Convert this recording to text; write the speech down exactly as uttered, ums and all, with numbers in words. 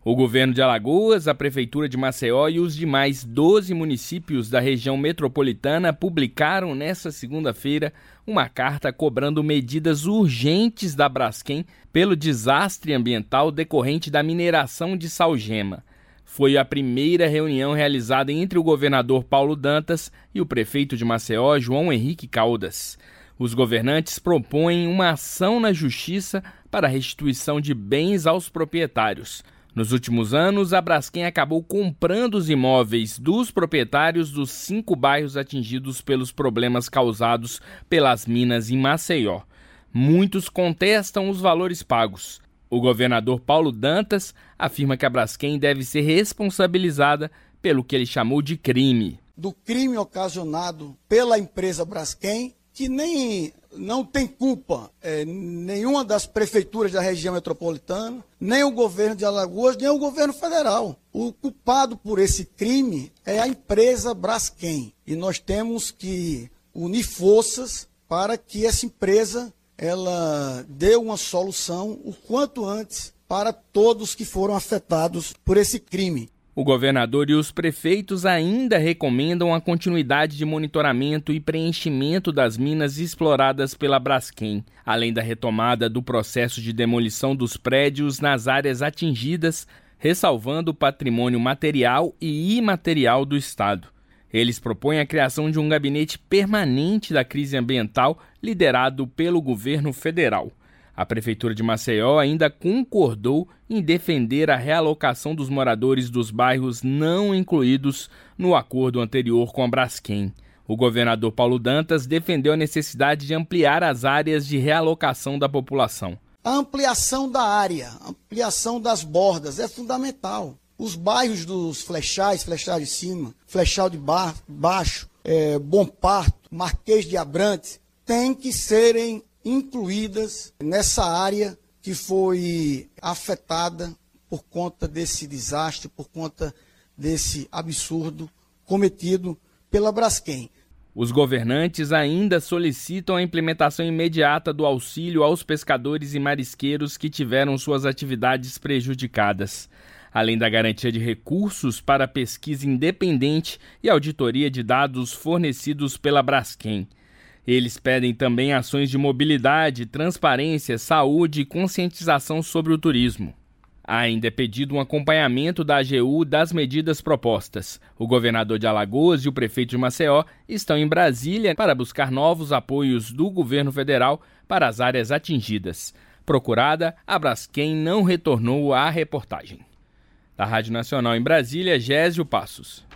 O governo de Alagoas, a prefeitura de Maceió e os demais doze municípios da região metropolitana publicaram nesta segunda-feira uma carta cobrando medidas urgentes da Braskem pelo desastre ambiental decorrente da mineração de salgema. Foi a primeira reunião realizada entre o governador Paulo Dantas e o prefeito de Maceió, João Henrique Caldas. Os governantes propõem uma ação na justiça para a restituição de bens aos proprietários. Nos últimos anos, a Braskem acabou comprando os imóveis dos proprietários dos cinco bairros atingidos pelos problemas causados pelas minas em Maceió. Muitos contestam os valores pagos. O governador Paulo Dantas afirma que a Braskem deve ser responsabilizada pelo que ele chamou de crime. Do crime ocasionado pela empresa Braskem, que nem não tem culpa é, nenhuma das prefeituras da região metropolitana, nem o governo de Alagoas, nem o governo federal. O culpado por esse crime é a empresa Braskem. E nós temos que unir forças para que essa empresa ela dê uma solução o quanto antes para todos que foram afetados por esse crime. O governador e os prefeitos ainda recomendam a continuidade de monitoramento e preenchimento das minas exploradas pela Braskem, além da retomada do processo de demolição dos prédios nas áreas atingidas, ressalvando o patrimônio material e imaterial do Estado. Eles propõem a criação de um gabinete permanente da crise ambiental liderado pelo governo federal. A Prefeitura de Maceió ainda concordou em defender a realocação dos moradores dos bairros não incluídos no acordo anterior com a Braskem. O governador Paulo Dantas defendeu a necessidade de ampliar as áreas de realocação da população. A ampliação da área, a ampliação das bordas é fundamental. Os bairros dos Flechais, Flechal de Cima, Flechal de ba- Baixo, é, Bom Parto, Marquês de Abrantes, têm que serem incluídas nessa área que foi afetada por conta desse desastre, por conta desse absurdo cometido pela Braskem. Os governantes ainda solicitam a implementação imediata do auxílio aos pescadores e marisqueiros que tiveram suas atividades prejudicadas, além da garantia de recursos para pesquisa independente e auditoria de dados fornecidos pela Braskem. Eles pedem também ações de mobilidade, transparência, saúde e conscientização sobre o turismo. Ainda é pedido um acompanhamento da A G U das medidas propostas. O governador de Alagoas e o prefeito de Maceió estão em Brasília para buscar novos apoios do governo federal para as áreas atingidas. Procurada, a Braskem não retornou à reportagem. Da Rádio Nacional em Brasília, Gésio Passos.